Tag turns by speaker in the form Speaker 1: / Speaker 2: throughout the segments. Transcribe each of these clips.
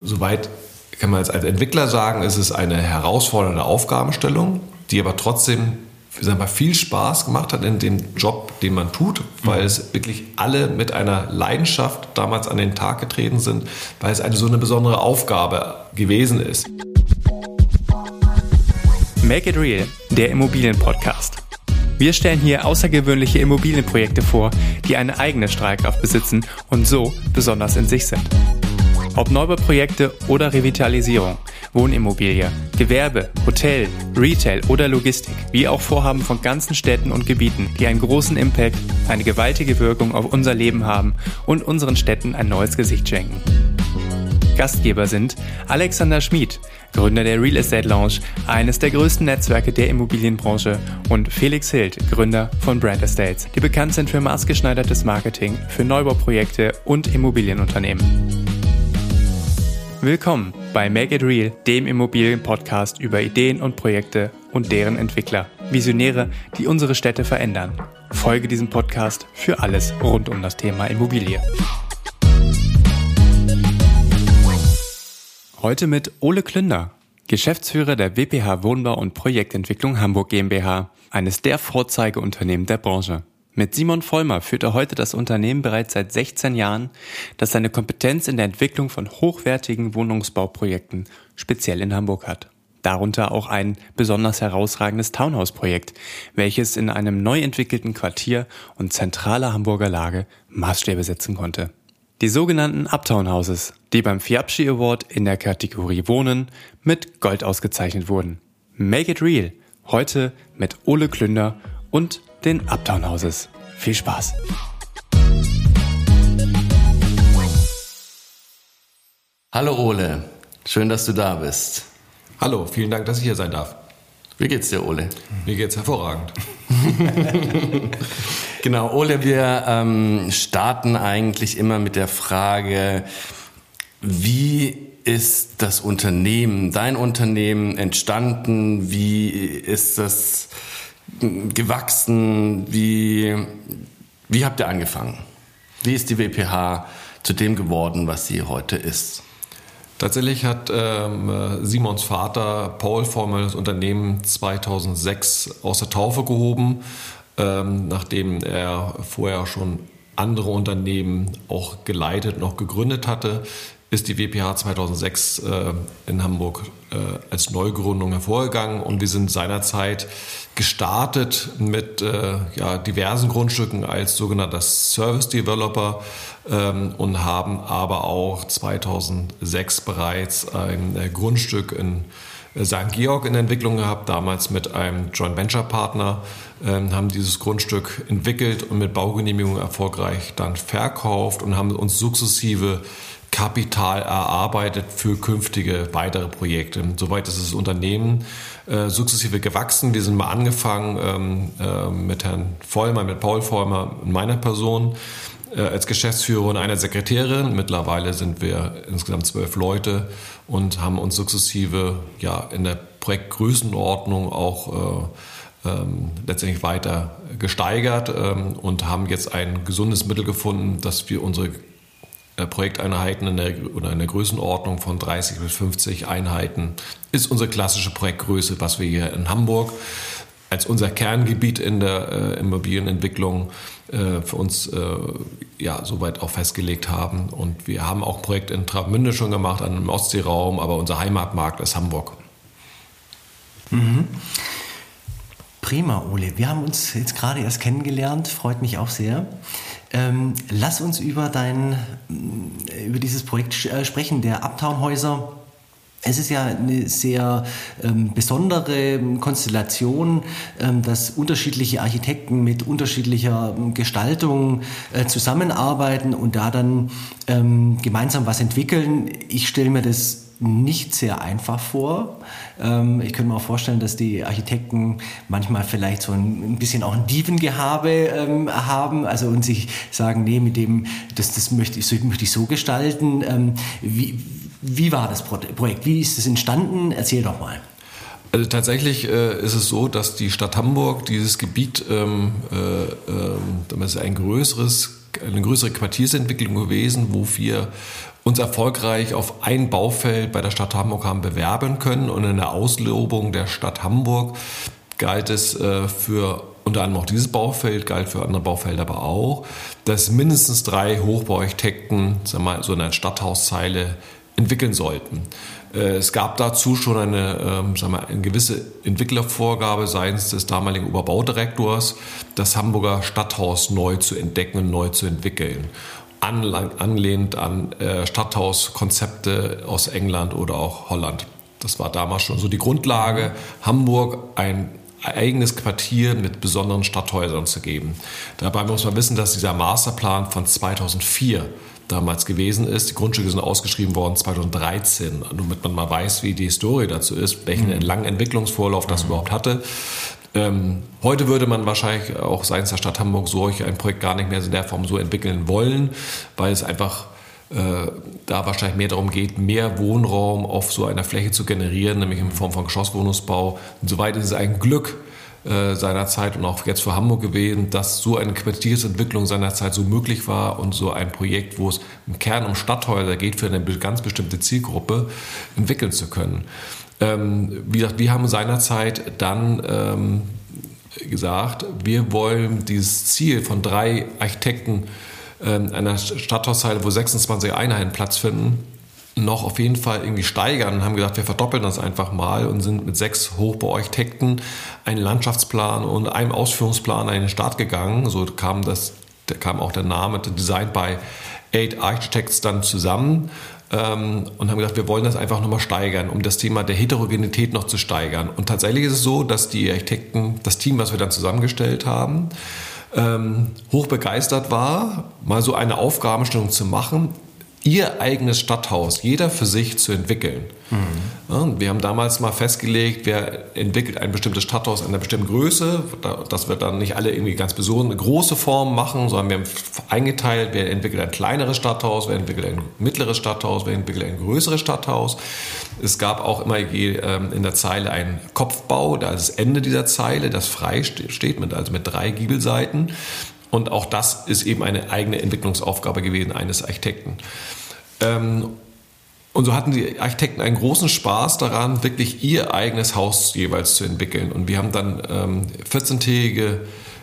Speaker 1: Soweit kann man jetzt als Entwickler sagen, ist es eine herausfordernde Aufgabenstellung, die aber trotzdem, sagen wir, viel Spaß gemacht hat in dem Job, den man tut, weil es wirklich alle mit einer Leidenschaft damals an den Tag getreten sind, weil es so eine besondere Aufgabe gewesen ist.
Speaker 2: Make it real, der Immobilienpodcast. Wir stellen hier außergewöhnliche Immobilienprojekte vor, die eine eigene Strahlkraft besitzen und so besonders in sich sind. Ob Neubauprojekte oder Revitalisierung, Wohnimmobilie, Gewerbe, Hotel, Retail oder Logistik, wie auch Vorhaben von ganzen Städten und Gebieten, die einen großen Impact, eine gewaltige Wirkung auf unser Leben haben und unseren Städten ein neues Gesicht schenken. Gastgeber sind Alexander Schmid, Gründer der Real Estate Lounge, eines der größten Netzwerke der Immobilienbranche, und Felix Hild, Gründer von Brand Estates, die bekannt sind für maßgeschneidertes Marketing für Neubauprojekte und Immobilienunternehmen. Willkommen bei Make It Real, dem Immobilienpodcast über Ideen und Projekte und deren Entwickler, Visionäre, die unsere Städte verändern. Folge diesem Podcast für alles rund um das Thema Immobilie. Heute mit Ole Klünder, Geschäftsführer der WPH Wohnbau und Projektentwicklung Hamburg GmbH, eines der Vorzeigeunternehmen der Branche. Mit Simon Vollmer führt er heute das Unternehmen bereits seit 16 Jahren, das seine Kompetenz in der Entwicklung von hochwertigen Wohnungsbauprojekten speziell in Hamburg hat. Darunter auch ein besonders herausragendes Townhouse-Projekt, welches in einem neu entwickelten Quartier und zentraler Hamburger Lage Maßstäbe setzen konnte. Die sogenannten Uptown Houses, die beim FIAPSCI Award in der Kategorie Wohnen mit Gold ausgezeichnet wurden. Make it real, heute mit Ole Klünder und den Uptown Houses. Viel Spaß!
Speaker 3: Hallo Ole, schön, dass du da bist.
Speaker 1: Hallo, vielen Dank, dass ich hier sein darf.
Speaker 3: Wie geht's dir, Ole?
Speaker 1: Mir geht's hervorragend.
Speaker 3: Genau, Ole, wir starten eigentlich immer mit der Frage, wie ist das Unternehmen, dein Unternehmen entstanden? Wie ist das gewachsen? Wie habt ihr angefangen? Wie ist die WPH zu dem geworden, was sie heute ist?
Speaker 1: Tatsächlich hat Simons Vater Paul Vollmer das Unternehmen 2006 aus der Taufe gehoben, nachdem er vorher schon andere Unternehmen auch geleitet, noch gegründet hatte, ist die WPH 2006 in Hamburg als Neugründung hervorgegangen, und wir sind seinerzeit gestartet mit diversen Grundstücken als sogenannter Service Developer und haben aber auch 2006 bereits ein Grundstück in St. Georg in Entwicklung gehabt, damals mit einem Joint Venture Partner, haben dieses Grundstück entwickelt und mit Baugenehmigung erfolgreich dann verkauft und haben uns sukzessive Kapital erarbeitet für künftige weitere Projekte. Soweit ist das Unternehmen sukzessive gewachsen. Wir sind mal angefangen mit Herrn Vollmer, mit Paul Vollmer und meiner Person als Geschäftsführer und einer Sekretärin. Mittlerweile sind wir insgesamt 12 Leute und haben uns sukzessive in der Projektgrößenordnung auch letztendlich weiter gesteigert und haben jetzt ein gesundes Mittel gefunden, dass wir unsere Projekteinheiten in der Größenordnung von 30 bis 50 Einheiten ist unsere klassische Projektgröße, was wir hier in Hamburg als unser Kerngebiet in der Immobilienentwicklung für uns soweit auch festgelegt haben. Und wir haben auch ein Projekt in Travemünde schon gemacht, an einem Ostseeraum, aber unser Heimatmarkt ist Hamburg.
Speaker 4: Mhm. Prima, Ole. Wir haben uns jetzt gerade erst kennengelernt, freut mich auch sehr. Lass uns über dieses Projekt sprechen, der Uptown-Häuser. Es ist ja eine sehr besondere Konstellation, dass unterschiedliche Architekten mit unterschiedlicher Gestaltung zusammenarbeiten und da dann gemeinsam was entwickeln. Ich stelle mir das nicht sehr einfach vor. Ich könnte mir auch vorstellen, dass die Architekten manchmal vielleicht so ein bisschen auch ein Dievengehabe haben, also und sich sagen, nee, mit dem, das möchte ich so gestalten. Wie war das Projekt? Wie ist es entstanden? Erzähl doch mal.
Speaker 1: Also tatsächlich ist es so, dass die Stadt Hamburg dieses Gebiet, damit es ein größeres eine größere Quartiersentwicklung gewesen, wo wir uns erfolgreich auf ein Baufeld bei der Stadt Hamburg haben bewerben können. Und in der Auslobung der Stadt Hamburg galt es für unter anderem auch dieses Baufeld, galt für andere Baufelder aber auch, dass mindestens 3 Hochbauarchitekten so eine Stadthauszeile entwickeln sollten. Es gab dazu schon eine gewisse Entwicklervorgabe seitens des damaligen Oberbaudirektors, das Hamburger Stadthaus neu zu entdecken und neu zu entwickeln. Anlehnt an Stadthauskonzepte aus England oder auch Holland. Das war damals schon so die Grundlage, Hamburg ein eigenes Quartier mit besonderen Stadthäusern zu geben. Dabei muss man wissen, dass dieser Masterplan von 2004 damals gewesen ist. Die Grundstücke sind ausgeschrieben worden 2013, damit man mal weiß, wie die Historie dazu ist, welchen langen Entwicklungsvorlauf das überhaupt hatte. Heute würde man wahrscheinlich auch seitens der Stadt Hamburg solch ein Projekt gar nicht mehr in der Form so entwickeln wollen, weil es einfach da wahrscheinlich mehr darum geht, mehr Wohnraum auf so einer Fläche zu generieren, nämlich in Form von Geschosswohnungsbau. Insoweit ist es ein Glück seinerzeit und auch jetzt für Hamburg gewesen, dass so eine Quartiersentwicklung seinerzeit so möglich war und so ein Projekt, wo es im Kern um Stadthäuser geht, für eine ganz bestimmte Zielgruppe entwickeln zu können. Wie gesagt, wir haben seinerzeit dann gesagt, wir wollen dieses Ziel von 3 Architekten einer Stadthauszeile, wo 26 Einheiten Platz finden, noch auf jeden Fall irgendwie steigern und haben gesagt, wir verdoppeln das einfach mal und sind mit 6 Hochbauarchitekten einen Landschaftsplan und einem Ausführungsplan an den Start gegangen. So kam auch der Name Designed by 8 Architects dann zusammen und haben gesagt, wir wollen das einfach nochmal steigern, um das Thema der Heterogenität noch zu steigern. Und tatsächlich ist es so, dass die Architekten, das Team, was wir dann zusammengestellt haben, hoch begeistert war, mal so eine Aufgabenstellung zu machen, ihr eigenes Stadthaus, jeder für sich zu entwickeln. Ja, wir haben damals mal festgelegt, wer entwickelt ein bestimmtes Stadthaus einer bestimmten Größe, dass wir dann nicht alle irgendwie ganz besonders große Formen machen, sondern wir haben eingeteilt, wer entwickelt ein kleineres Stadthaus, wer entwickelt ein mittleres Stadthaus, wer entwickelt ein größeres Stadthaus. Es gab auch immer in der Zeile einen Kopfbau, da ist das Ende dieser Zeile, das frei steht, mit 3 Giebelseiten. Und auch das ist eben eine eigene Entwicklungsaufgabe gewesen eines Architekten. Und so hatten die Architekten einen großen Spaß daran, wirklich ihr eigenes Haus jeweils zu entwickeln. Und wir haben dann 14-tägige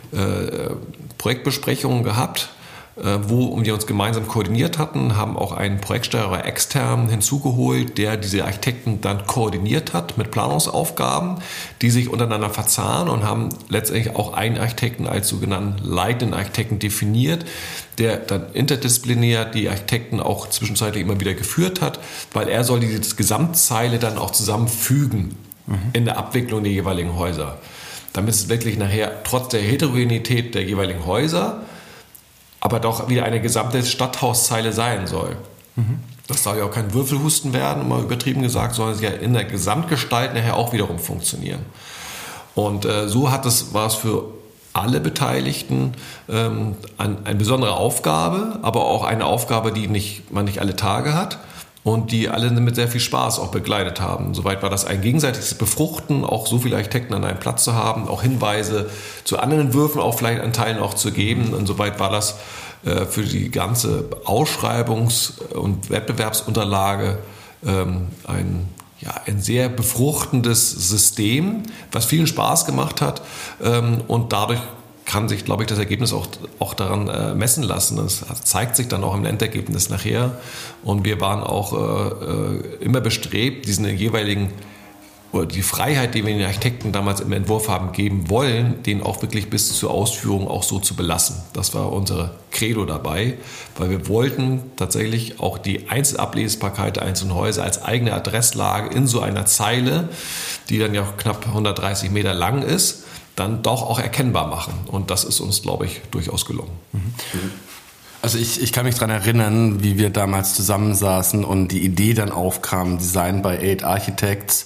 Speaker 1: Projektbesprechungen gehabt, wo wir uns gemeinsam koordiniert hatten, haben auch einen Projektsteuerer extern hinzugeholt, der diese Architekten dann koordiniert hat mit Planungsaufgaben, die sich untereinander verzahnen und haben letztendlich auch einen Architekten als sogenannten leitenden Architekten definiert, der dann interdisziplinär die Architekten auch zwischenzeitlich immer wieder geführt hat, weil er soll diese Gesamtzeile dann auch zusammenfügen in der Abwicklung der jeweiligen Häuser. Damit es wirklich nachher trotz der Heterogenität der jeweiligen Häuser aber doch wieder eine gesamte Stadthauszeile sein soll. Das soll ja auch kein Würfelhusten werden, mal übertrieben gesagt, sondern es ja in der Gesamtgestalt nachher auch wiederum funktionieren. Und so war es für alle Beteiligten eine besondere Aufgabe, aber auch eine Aufgabe, die man nicht alle Tage hat und die alle mit sehr viel Spaß auch begleitet haben. Soweit war das ein gegenseitiges Befruchten, auch so viele Architekten an einem Platz zu haben, auch Hinweise zu anderen Entwürfen auch vielleicht an Teilen auch zu geben. Und soweit war das für die ganze Ausschreibungs- und Wettbewerbsunterlage ein sehr befruchtendes System, was vielen Spaß gemacht hat und dadurch kann sich, glaube ich, das Ergebnis auch daran messen lassen. Das zeigt sich dann auch im Endergebnis nachher. Und wir waren auch immer bestrebt, diesen jeweiligen, oder die Freiheit, die wir den Architekten damals im Entwurf haben geben wollen, den auch wirklich bis zur Ausführung auch so zu belassen. Das war unsere Credo dabei, weil wir wollten tatsächlich auch die Einzelablesbarkeit der einzelnen Häuser als eigene Adresslage in so einer Zeile, die dann ja auch knapp 130 Meter lang ist, dann doch auch erkennbar machen. Und das ist uns, glaube ich, durchaus gelungen.
Speaker 3: Also ich kann mich daran erinnern, wie wir damals zusammensaßen und die Idee dann aufkam, Design by 8 Architects.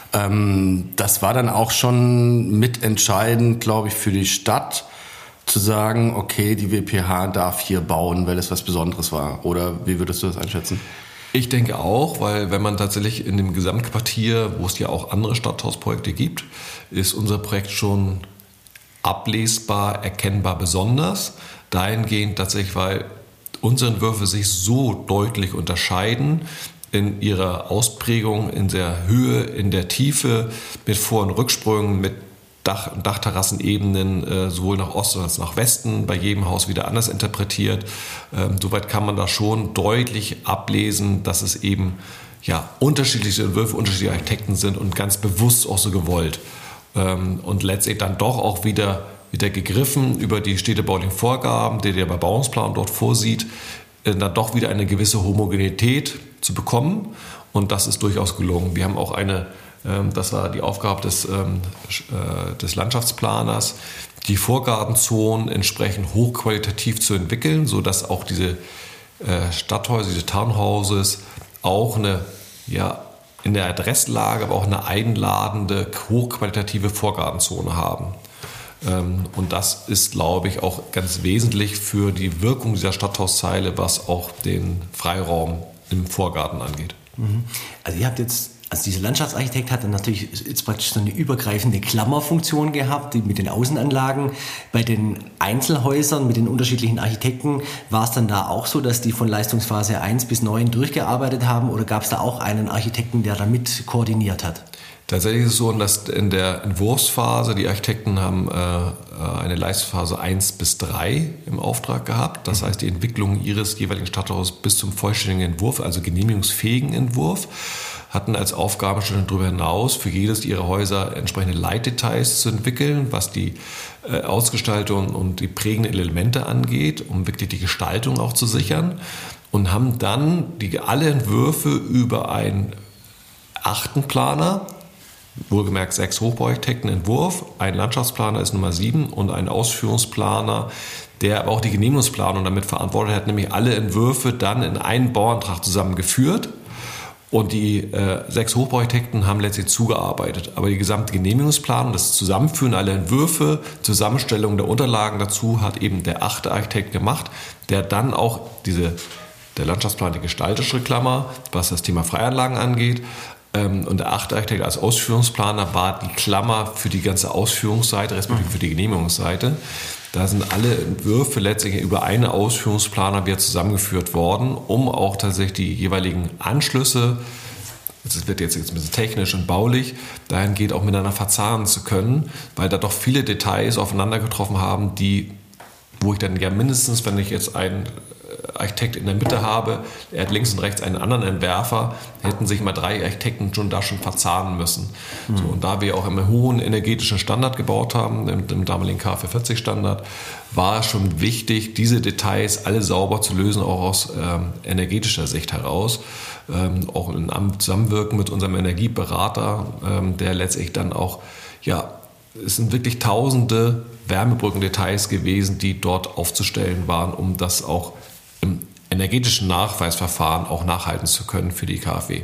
Speaker 3: Das war dann auch schon mitentscheidend, glaube ich, für die Stadt, zu sagen, okay, die WPH darf hier bauen, weil es was Besonderes war. Oder wie würdest du das einschätzen?
Speaker 1: Ich denke auch, weil wenn man tatsächlich in dem Gesamtquartier, wo es ja auch andere Stadthausprojekte gibt, ist unser Projekt schon ablesbar, erkennbar besonders. dahingehend tatsächlich, weil unsere Entwürfe sich so deutlich unterscheiden in ihrer Ausprägung, in der Höhe, in der Tiefe, mit Vor- und Rücksprüngen, mit Dachterrassenebenen, sowohl nach Osten als auch nach Westen, bei jedem Haus wieder anders interpretiert. Soweit kann man da schon deutlich ablesen, dass es eben unterschiedliche Entwürfe, unterschiedliche Architekten sind und ganz bewusst auch so gewollt. Und letztlich dann doch auch wieder gegriffen über die städtebaulichen Vorgaben, die der Bebauungsplan dort vorsieht, dann doch wieder eine gewisse Homogenität zu bekommen. Und das ist durchaus gelungen. Wir haben auch das war die Aufgabe des Landschaftsplaners, die Vorgartenzonen entsprechend hochqualitativ zu entwickeln, sodass auch diese Stadthäuser, diese Townhouses auch in der Adresslage, aber auch eine einladende, hochqualitative Vorgartenzone haben. Und das ist, glaube ich, auch ganz wesentlich für die Wirkung dieser Stadthauszeile, was auch den Freiraum im Vorgarten angeht.
Speaker 4: Also dieser Landschaftsarchitekt hat dann natürlich jetzt praktisch so eine übergreifende Klammerfunktion gehabt, die mit den Außenanlagen. Bei den Einzelhäusern mit den unterschiedlichen Architekten war es dann da auch so, dass die von Leistungsphase 1 bis 9 durchgearbeitet haben, oder gab es da auch einen Architekten, der da mit koordiniert hat?
Speaker 1: Tatsächlich ist es so, dass in der Entwurfsphase die Architekten haben eine Leistungsphase 1 bis 3 im Auftrag gehabt. Das heißt, die Entwicklung ihres jeweiligen Stadthauses bis zum vollständigen Entwurf, also genehmigungsfähigen Entwurf, hatten als Aufgabenstellung darüber hinaus für jedes ihrer Häuser entsprechende Leitdetails zu entwickeln, was die Ausgestaltung und die prägenden Elemente angeht, um wirklich die Gestaltung auch zu sichern, und haben dann alle Entwürfe über einen 8. Planer, wohlgemerkt 6 Hochbauarchitekten Entwurf, ein Landschaftsplaner ist Nummer 7 und ein Ausführungsplaner, der aber auch die Genehmigungsplanung damit verantwortet hat, nämlich alle Entwürfe dann in einen Bauantrag zusammengeführt. Und die 6 Hochbauarchitekten haben letztlich zugearbeitet. Aber die gesamte Genehmigungsplanung, das Zusammenführen aller Entwürfe, Zusammenstellung der Unterlagen dazu hat eben der 8. Architekt gemacht, der dann auch der Landschaftsplan, die gestalterische Klammer, was das Thema Freianlagen angeht, und der 8. Architekt als Ausführungsplaner war die Klammer für die ganze Ausführungsseite, respektive für die Genehmigungsseite. Da sind alle Entwürfe letztlich über einen Ausführungsplaner wieder zusammengeführt worden, um auch tatsächlich die jeweiligen Anschlüsse, das wird jetzt ein bisschen technisch und baulich, dahingehend auch miteinander verzahnen zu können, weil da doch viele Details aufeinander getroffen haben, wo ich dann mindestens, wenn ich jetzt einen Architekt in der Mitte habe, er hat links und rechts einen anderen Entwerfer, hätten sich mal 3 Architekten schon verzahnen müssen. So, und da wir auch einen hohen energetischen Standard gebaut haben, im damaligen K440-Standard, war es schon wichtig, diese Details alle sauber zu lösen, auch aus energetischer Sicht heraus. Auch im Zusammenwirken mit unserem Energieberater, der letztlich dann auch, es sind wirklich tausende Wärmebrückendetails gewesen, die dort aufzustellen waren, um das auch im energetischen Nachweisverfahren auch nachhalten zu können für die KfW.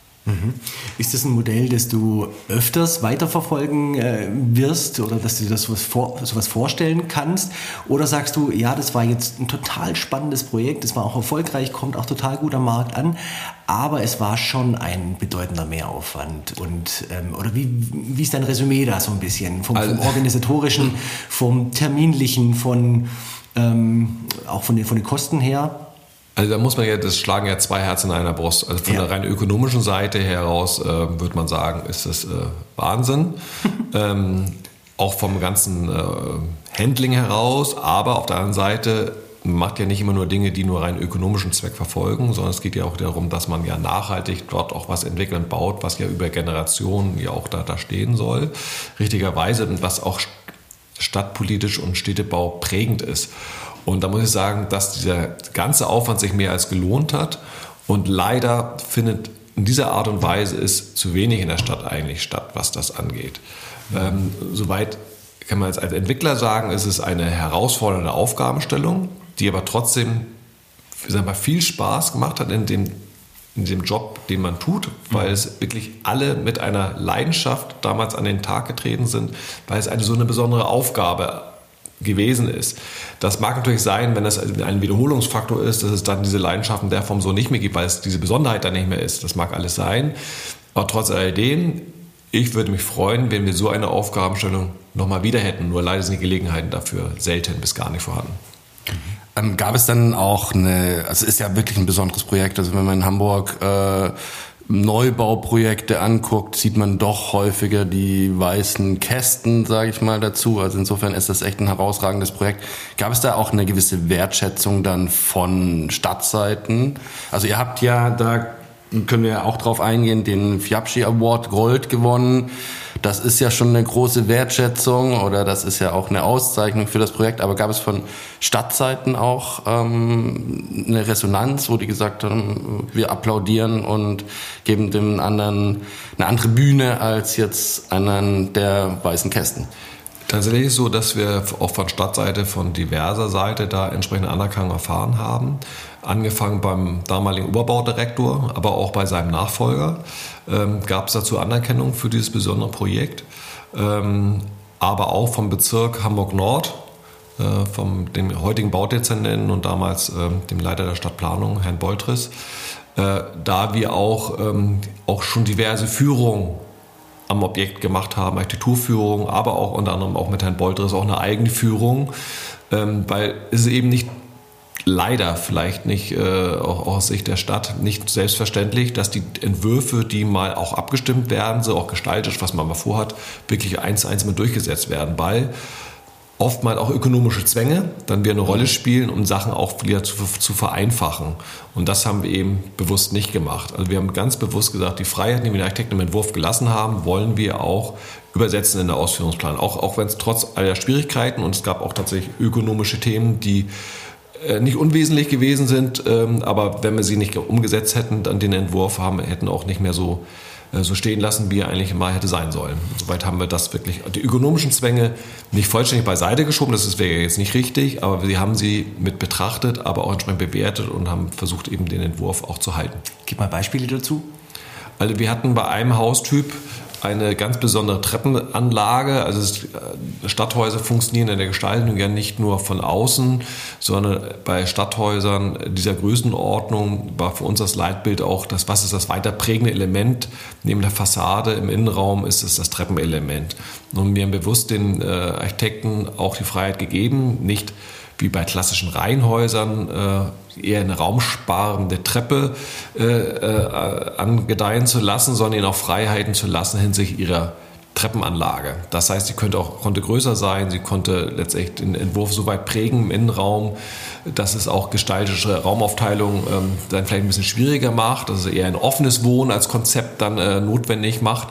Speaker 4: Ist das ein Modell, das du öfters weiterverfolgen wirst, oder dass du dir sowas vorstellen kannst? Oder sagst du, ja, das war jetzt ein total spannendes Projekt, das war auch erfolgreich, kommt auch total gut am Markt an, aber es war schon ein bedeutender Mehraufwand? Oder wie ist dein Resümee da so ein bisschen? Vom organisatorischen, vom terminlichen, auch von den Kosten her?
Speaker 1: Also da muss man das schlagen 2 Herzen in einer Brust. Also von der rein ökonomischen Seite heraus würde man sagen, ist das Wahnsinn. Auch vom ganzen Handling heraus. Aber auf der anderen Seite macht ja nicht immer nur Dinge, die nur rein ökonomischen Zweck verfolgen, sondern es geht ja auch darum, dass man nachhaltig dort auch was entwickeln baut, was über Generationen auch da stehen soll. Richtigerweise, und was auch stadtpolitisch und Städtebau prägend ist. Und da muss ich sagen, dass dieser ganze Aufwand sich mehr als gelohnt hat. Und leider findet in dieser Art und Weise ist zu wenig in der Stadt eigentlich statt, was das angeht. Soweit kann man jetzt als Entwickler sagen, ist es eine herausfordernde Aufgabenstellung, die aber trotzdem viel Spaß gemacht hat in dem Job, den man tut, weil es wirklich alle mit einer Leidenschaft damals an den Tag getreten sind, weil es so eine besondere Aufgabe gewesen ist. Das mag natürlich sein, wenn es ein Wiederholungsfaktor ist, dass es dann diese Leidenschaft in der Form so nicht mehr gibt, weil es diese Besonderheit dann nicht mehr ist. Das mag alles sein. Aber trotz alledem, ich würde mich freuen, wenn wir so eine Aufgabenstellung nochmal wieder hätten. Nur leider sind die Gelegenheiten dafür selten bis gar nicht vorhanden.
Speaker 3: Gab es dann auch also es ist ja wirklich ein besonderes Projekt, also wenn man in Hamburg Neubauprojekte anguckt, sieht man doch häufiger die weißen Kästen, sage ich mal, dazu. Also insofern ist das echt ein herausragendes Projekt. Gab es da auch eine gewisse Wertschätzung dann von Stadtseiten? Also ihr habt ja, da können wir ja auch drauf eingehen, den Fiabci Award Gold gewonnen. Das ist ja schon eine große Wertschätzung oder das ist ja auch eine Auszeichnung für das Projekt. Aber gab es von Stadtseiten auch eine Resonanz, wo die gesagt haben, wir applaudieren und geben dem anderen eine andere Bühne als jetzt einen der weißen Kästen?
Speaker 1: Tatsächlich ist es so, dass wir auch von Stadtseite, von diverser Seite da entsprechende Anerkennung erfahren haben. Angefangen beim damaligen Oberbaudirektor, aber auch bei seinem Nachfolger gab es dazu Anerkennung für dieses besondere Projekt. Aber auch vom Bezirk Hamburg-Nord, vom dem heutigen Baudezernenten und damals dem Leiter der Stadtplanung, Herrn Boltris, da wir auch schon diverse Führungen am Objekt gemacht haben, Architekturführung, aber auch unter anderem auch mit Herrn Boltris auch eine eigene Führung, weil es eben nicht, leider vielleicht nicht, auch aus Sicht der Stadt, nicht selbstverständlich, dass die Entwürfe, die mal auch abgestimmt werden, so auch gestaltet, was man mal vorhat, wirklich eins zu eins mit durchgesetzt werden, weil oftmals auch ökonomische Zwänge dann wieder eine Rolle spielen, um Sachen auch wieder zu vereinfachen. Und das haben wir eben bewusst nicht gemacht. Also wir haben ganz bewusst gesagt, die Freiheiten, die wir den Architekten im Entwurf gelassen haben, wollen wir auch übersetzen in der Ausführungsplan. Auch wenn es trotz aller Schwierigkeiten, und es gab auch tatsächlich ökonomische Themen, die nicht unwesentlich gewesen sind, aber wenn wir sie nicht umgesetzt hätten, dann den Entwurf hätten auch nicht mehr so stehen lassen, wie er eigentlich mal hätte sein sollen. Soweit haben wir das wirklich, die ökonomischen Zwänge nicht vollständig beiseite geschoben, das wäre jetzt nicht richtig, aber wir haben sie mit betrachtet, aber auch entsprechend bewertet und haben versucht, eben den Entwurf auch zu halten.
Speaker 4: Gib mal Beispiele dazu.
Speaker 1: Also wir hatten bei einem Haustyp eine ganz besondere Treppenanlage. Also Stadthäuser funktionieren in der Gestaltung ja nicht nur von außen, sondern bei Stadthäusern dieser Größenordnung war für uns das Leitbild auch, was ist das weiter prägende Element neben der Fassade im Innenraum, ist es das Treppenelement. Und wir haben bewusst den Architekten auch die Freiheit gegeben, nicht wie bei klassischen Reihenhäusern eher eine raumsparende Treppe angedeihen zu lassen, sondern ihnen auch Freiheiten zu lassen hinsichtlich ihrer Treppenanlage. Das heißt, sie konnte größer sein, sie konnte letztendlich den Entwurf so weit prägen im Innenraum, dass es auch gestalterische Raumaufteilung dann vielleicht ein bisschen schwieriger macht, dass es eher ein offenes Wohnen als Konzept dann notwendig macht.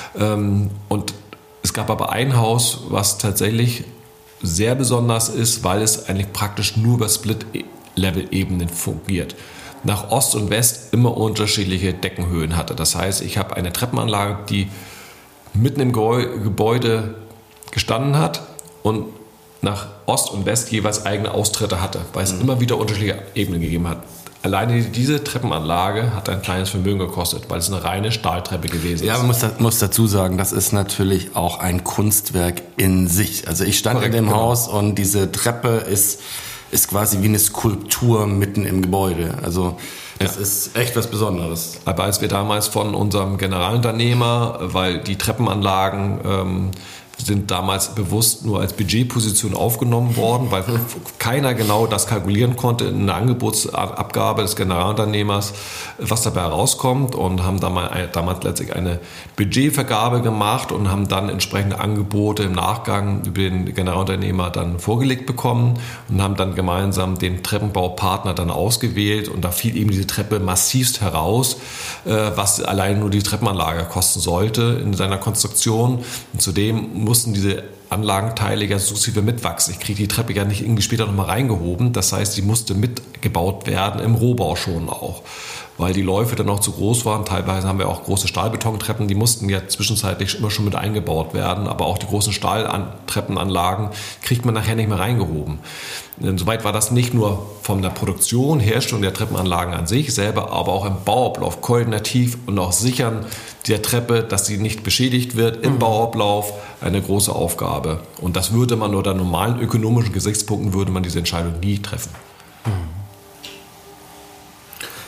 Speaker 1: Und es gab aber ein Haus, was tatsächlich sehr besonders ist, weil es eigentlich praktisch nur über Split-Level-Ebenen fungiert. Nach Ost und West immer unterschiedliche Deckenhöhen hatte. Das heißt, ich habe eine Treppenanlage, die mitten im Gebäude gestanden hat und nach Ost und West jeweils eigene Austritte hatte, weil es immer wieder unterschiedliche Ebenen gegeben hat. Alleine diese Treppenanlage hat ein kleines Vermögen gekostet, weil es eine reine Stahltreppe gewesen ist.
Speaker 3: Ja, man muss dazu sagen, das ist natürlich auch ein Kunstwerk in sich. Also ich stand in dem Haus und diese Treppe ist quasi wie eine Skulptur mitten im Gebäude. Also das ist echt was Besonderes.
Speaker 1: Aber als wir damals von unserem Generalunternehmer, weil die Treppenanlagen sind damals bewusst nur als Budgetposition aufgenommen worden, weil keiner genau das kalkulieren konnte in der Angebotsabgabe des Generalunternehmers, was dabei herauskommt, und haben damals letztlich eine Budgetvergabe gemacht und haben dann entsprechende Angebote im Nachgang über den Generalunternehmer dann vorgelegt bekommen und haben dann gemeinsam den Treppenbaupartner dann ausgewählt, und da fiel eben diese Treppe massivst heraus, was allein nur die Treppenanlage kosten sollte in seiner Konstruktion. Und zudem mussten diese Anlagenteile ja sukzessive mitwachsen. Ich kriege die Treppe ja nicht irgendwie später nochmal reingehoben. Das heißt, sie musste mitgebaut werden, im Rohbau schon auch, weil die Läufe dann auch zu groß waren. Teilweise haben wir auch große Stahlbetontreppen, die mussten ja zwischenzeitlich immer schon mit eingebaut werden. Aber auch die großen Stahltreppenanlagen kriegt man nachher nicht mehr reingehoben. Insoweit war das nicht nur von der Produktion, Herstellung der Treppenanlagen an sich selber, aber auch im Bauablauf koordinativ und auch Sichern der Treppe, dass sie nicht beschädigt wird im Bauablauf, eine große Aufgabe. Und das würde man unter normalen ökonomischen Gesichtspunkten, würde man diese Entscheidung nie treffen.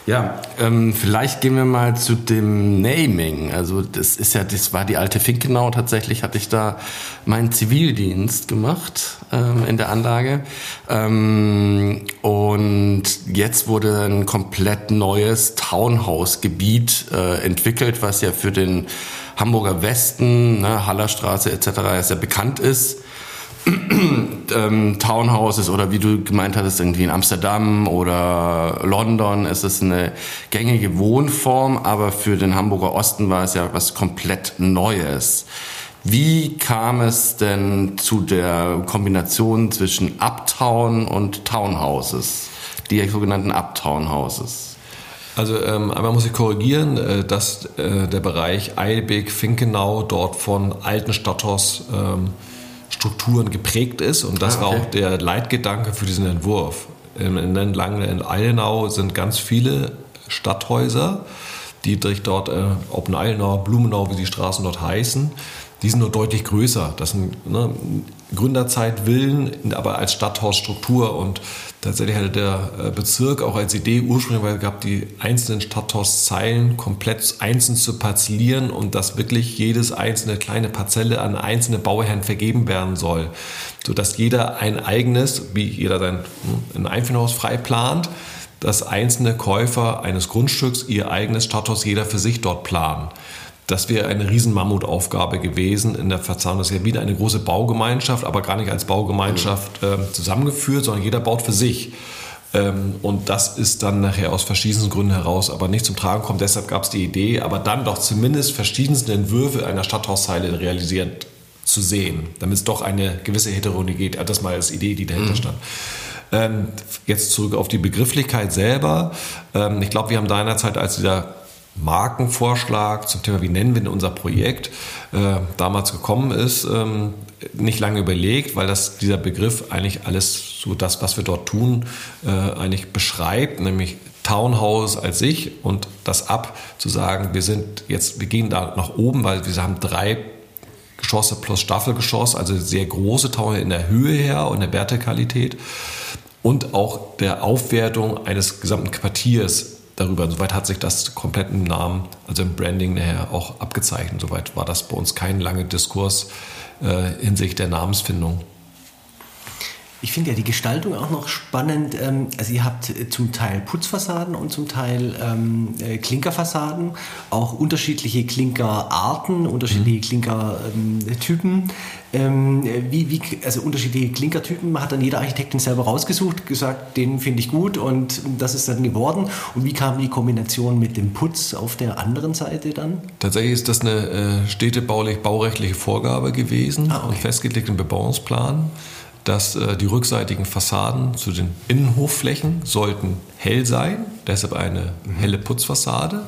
Speaker 3: Ja, vielleicht gehen wir mal zu dem Naming. Also das war die alte Finkenau. Tatsächlich hatte ich da meinen Zivildienst gemacht in der Anlage. Und jetzt wurde ein komplett neues Townhouse-Gebiet entwickelt, was ja für den Hamburger Westen, ne, Hallerstraße etc. sehr bekannt ist. Townhouses oder wie du gemeint hattest, irgendwie in Amsterdam oder London ist es eine gängige Wohnform, aber für den Hamburger Osten war es ja was komplett Neues. Wie kam es denn zu der Kombination zwischen Uptown und Townhouses, die sogenannten Uptown-Houses?
Speaker 1: Also einmal muss ich korrigieren, dass der Bereich Eilbek, Finkenau dort von alten Stadthaus Strukturen geprägt ist und das war auch der Leitgedanke für diesen Entwurf. In Eilenau sind ganz viele Stadthäuser, die dort Oppeneilenau, Blumenau, wie die Straßen dort heißen, die sind nur deutlich größer. Das sind Gründerzeitvillen, aber als Stadthausstruktur und tatsächlich hatte der Bezirk auch als Idee ursprünglich gehabt, die einzelnen Stadthauszeilen komplett einzeln zu parzellieren und dass wirklich jedes einzelne kleine Parzelle an einzelne Bauherren vergeben werden soll, sodass jeder ein eigenes, wie jeder sein Einfamilienhaus frei plant, dass einzelne Käufer eines Grundstücks ihr eigenes Stadthaus jeder für sich dort planen. Das wäre eine riesen Mammutaufgabe gewesen in der Verzahnung. Das ist ja wieder eine große Baugemeinschaft, aber gar nicht als Baugemeinschaft zusammengeführt, sondern jeder baut für sich. Und das ist dann nachher aus verschiedensten Gründen heraus aber nicht zum Tragen kommen. Deshalb gab es die Idee, aber dann doch zumindest verschiedenste Entwürfe einer Stadthauszeile realisiert zu sehen, damit es doch eine gewisse Heterogenität, das mal als Idee, die dahinter stand. Jetzt zurück auf die Begrifflichkeit selber. Ich glaube, wir haben seinerzeit, als dieser Markenvorschlag zum Thema, wie nennen wir denn unser Projekt, damals gekommen ist, nicht lange überlegt, weil dieser Begriff eigentlich alles so das, was wir dort tun, eigentlich beschreibt, nämlich Townhouse als sich und das zu sagen, wir gehen da nach oben, weil wir haben 3 Geschosse plus Staffelgeschoss, also sehr große Tower in der Höhe her und der Vertikalität und auch der Aufwertung eines gesamten Quartiers darüber. Soweit hat sich das komplett im Namen, also im Branding nachher auch abgezeichnet. Soweit war das bei uns kein langer Diskurs hinsichtlich der Namensfindung.
Speaker 4: Ich finde ja die Gestaltung auch noch spannend. Also ihr habt zum Teil Putzfassaden und zum Teil Klinkerfassaden, auch unterschiedliche Klinkerarten, unterschiedliche Klinkertypen. Also unterschiedliche Klinkertypen hat dann jeder Architektin selber rausgesucht, gesagt, den finde ich gut und das ist dann geworden. Und wie kam die Kombination mit dem Putz auf der anderen Seite dann?
Speaker 1: Tatsächlich ist das eine städtebaulich-baurechtliche Vorgabe gewesen und festgelegt im Bebauungsplan, dass die rückseitigen Fassaden zu den Innenhofflächen sollten hell sein, deshalb eine helle Putzfassade.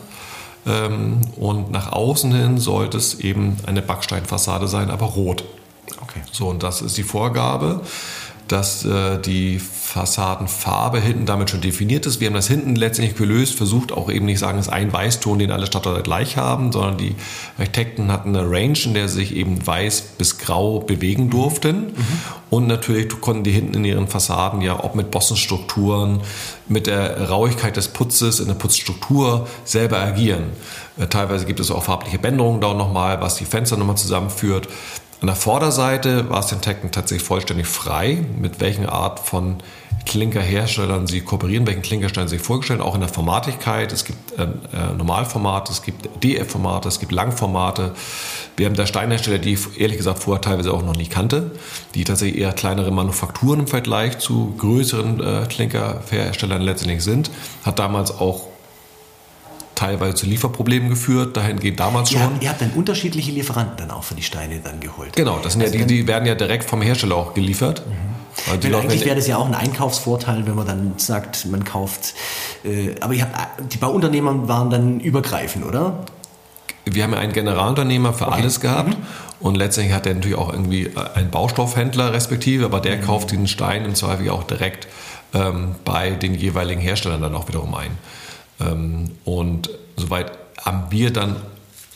Speaker 1: Und nach außen hin sollte es eben eine Backsteinfassade sein, aber rot.
Speaker 4: Okay.
Speaker 1: So, und das ist die Vorgabe, dass die Fassadenfarbe hinten damit schon definiert ist. Wir haben das hinten letztendlich gelöst, versucht auch eben nicht sagen, es ist ein Weißton, den alle Stadtteile gleich haben, sondern die Architekten hatten eine Range, in der sie sich eben weiß bis grau bewegen durften. Und natürlich konnten die hinten in ihren Fassaden ja auch mit Bossenstrukturen, mit der Rauigkeit des Putzes in der Putzstruktur selber agieren. Teilweise gibt es auch farbliche Bänderungen da nochmal, was die Fenster nochmal zusammenführt. An der Vorderseite war es den Architekten tatsächlich vollständig frei, mit welchen Art von Klinkerherstellern sie kooperieren, welchen Klinkerstein sie sich vorgestellt, auch in der Formatigkeit. Es gibt Normalformate, es gibt DF-Formate, es gibt Langformate. Wir haben da Steinhersteller, die ich ehrlich gesagt vorher teilweise auch noch nie kannte, die tatsächlich eher kleinere Manufakturen im Vergleich zu größeren Klinkerherstellern letztendlich sind. Hat damals auch teilweise zu Lieferproblemen geführt, dahingehend damals schon.
Speaker 4: Ihr habt dann unterschiedliche Lieferanten dann auch für die Steine dann geholt.
Speaker 1: Genau, das sind also die werden ja direkt vom Hersteller auch geliefert.
Speaker 4: Also eigentlich wäre das ja auch ein Einkaufsvorteil, wenn man dann sagt, man kauft, aber die Bauunternehmer waren dann übergreifend, oder?
Speaker 1: Wir haben ja einen Generalunternehmer für alles gehabt und letztendlich hat der natürlich auch irgendwie einen Baustoffhändler respektive, aber der kauft den Stein im Zweifel auch direkt bei den jeweiligen Herstellern dann auch wiederum ein. Und soweit haben wir dann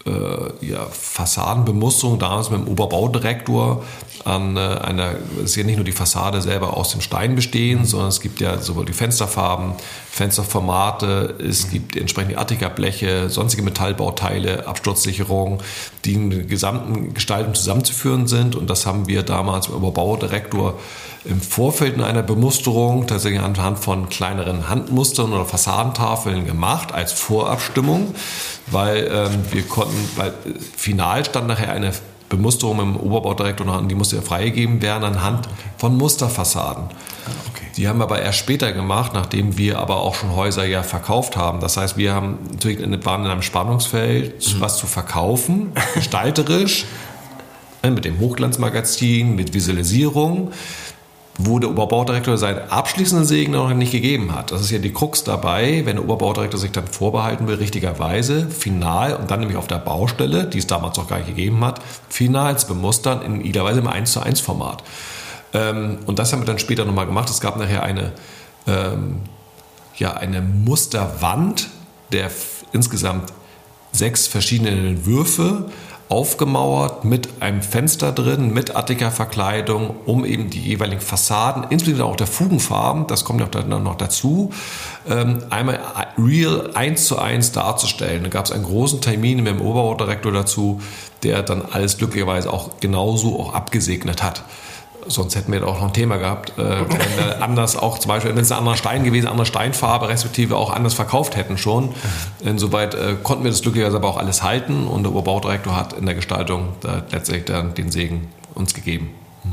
Speaker 1: Fassadenbemusterung damals mit dem Oberbaudirektor an es ist ja nicht nur die Fassade selber aus dem Stein bestehen, sondern es gibt ja sowohl die Fensterfarben, Fensterformate, es gibt entsprechende Attika-Bleche, sonstige Metallbauteile, Absturzsicherung, die in der gesamten Gestaltung zusammenzuführen sind. Und das haben wir damals mit dem Oberbaudirektor im Vorfeld in einer Bemusterung tatsächlich anhand von kleineren Handmustern oder Fassadentafeln gemacht als Vorabstimmung, weil final stand nachher eine Bemusterung mit dem Oberbaudirektor noch an, die musste ja freigegeben werden anhand von Musterfassaden.
Speaker 4: Okay.
Speaker 1: Die haben wir aber erst später gemacht, nachdem wir aber auch schon Häuser ja verkauft haben. Das heißt, wir waren in einem Spannungsfeld, was zu verkaufen, gestalterisch, mit dem Hochglanzmagazin, mit Visualisierung, wo der Oberbaudirektor seinen abschließenden Segen noch nicht gegeben hat. Das ist ja die Krux dabei, wenn der Oberbaudirektor sich dann vorbehalten will, richtigerweise, final und dann nämlich auf der Baustelle, die es damals noch gar nicht gegeben hat, final zu bemustern, in idealerweise im 1:1 Format. Und das haben wir dann später nochmal gemacht. Es gab nachher eine Musterwand der insgesamt 6 verschiedene Entwürfe, aufgemauert mit einem Fenster drin, mit Attika-Verkleidung, um eben die jeweiligen Fassaden, insbesondere auch der Fugenfarben, das kommt ja dann noch dazu, einmal real 1:1 darzustellen. Da gab es einen großen Termin mit dem Oberbaudirektor dazu, der dann alles glücklicherweise auch genauso auch abgesegnet hat. Sonst hätten wir da auch noch ein Thema gehabt, wenn wir anders auch zum Beispiel, wenn es ein anderer Stein gewesen, andere Steinfarbe, respektive auch anders verkauft hätten schon. Insoweit konnten wir das glücklicherweise aber auch alles halten und der Oberbaudirektor hat in der Gestaltung da letztendlich dann den Segen uns gegeben.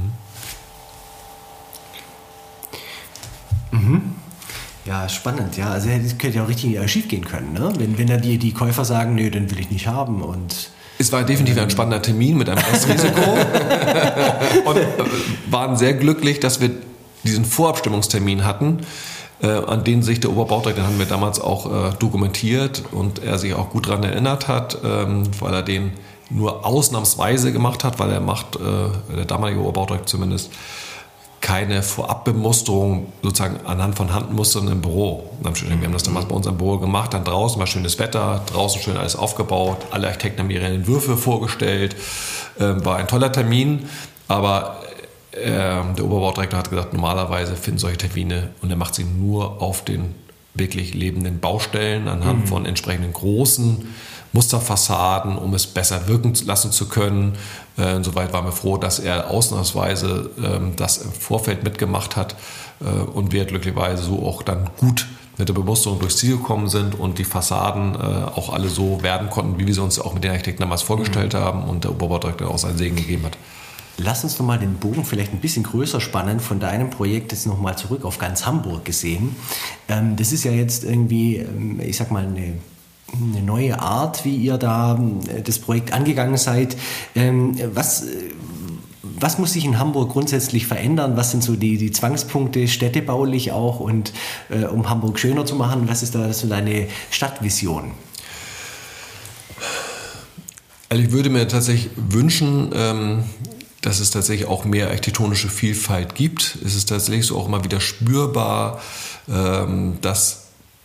Speaker 4: Ja, spannend. Ja, also das könnte ja auch richtig schief gehen können, ne? Wenn dann die Käufer sagen, nö, den will ich nicht haben und
Speaker 1: es war definitiv ein spannender Termin mit einem Restrisiko und waren sehr glücklich, dass wir diesen Vorabstimmungstermin hatten, an den sich der Oberbaudirektor, den haben wir damals auch dokumentiert und er sich auch gut daran erinnert hat, weil er den nur ausnahmsweise gemacht hat, weil der damalige Oberbaudirektor zumindest, keine Vorabbemusterung sozusagen anhand von Handmustern im Büro. Wir haben das damals bei uns im Büro gemacht, dann draußen war schönes Wetter, draußen schön alles aufgebaut, alle Architekten haben ihre Entwürfe vorgestellt, war ein toller Termin, aber der Oberbaudirektor hat gesagt, normalerweise finden solche Termine und er macht sie nur auf den wirklich lebenden Baustellen anhand von entsprechenden großen Musterfassaden, um es besser wirken lassen zu können. Insoweit waren wir froh, dass er ausnahmsweise das im Vorfeld mitgemacht hat und wir glücklicherweise so auch dann gut mit der Bemusterung durchs Ziel gekommen sind und die Fassaden auch alle so werden konnten, wie wir sie uns auch mit den Architekten damals vorgestellt haben und der Oberbaudirektor auch seinen Segen gegeben hat.
Speaker 4: Lass uns nochmal den Bogen vielleicht ein bisschen größer spannen, von deinem Projekt jetzt nochmal zurück auf ganz Hamburg gesehen. Das ist ja jetzt irgendwie, ich sag mal, eine neue Art, wie ihr da das Projekt angegangen seid. Was muss sich in Hamburg grundsätzlich verändern? Was sind so die Zwangspunkte städtebaulich auch und um Hamburg schöner zu machen? Was ist da so deine Stadtvision?
Speaker 1: Also ich würde mir tatsächlich wünschen, dass es tatsächlich auch mehr architektonische Vielfalt gibt. Es ist tatsächlich so auch immer wieder spürbar, dass